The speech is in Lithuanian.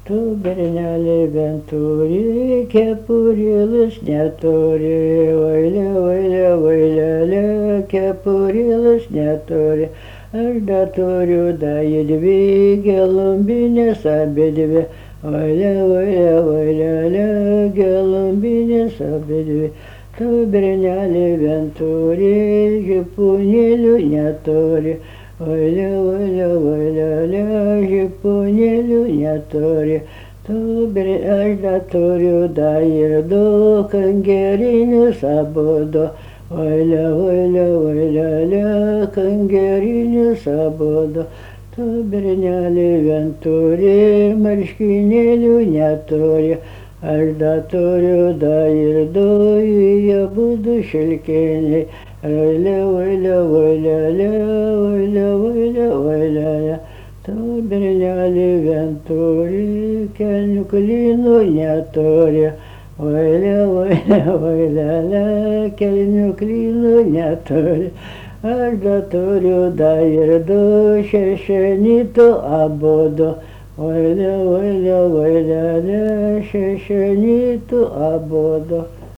Tu berneli benturi, kepurėlis neturi, vailė, vailė, vailėlė, kepurėlis neturi. Aš da turiu da dvi gelumbinės abidvi, vailė, vailė, vailėlė, gelumbinės abidvi. Tu berneli benturi, žipunėlių neturi, vailė, vailė, vailėlė, žipunėlių neturi. Aš da turiu da ir du kangerinius abudu, vailė, vailė, vailėlė, kangerinius abudu. Tu berneli benturi, marškinėlių neturi, aš da turiu da ir du, jie abudu šilkiniai. Vailė, vailė, vailėlė, vailė, vailė, vailėlė. Tu berneli benturi, kelnių klynų neturi, vailė, vailė, vailėlė, kelnių klynų neturi. Aš da turiu da ir du šešenitų abudu, vailė, vailė, vailėlė, šešenitų abudu.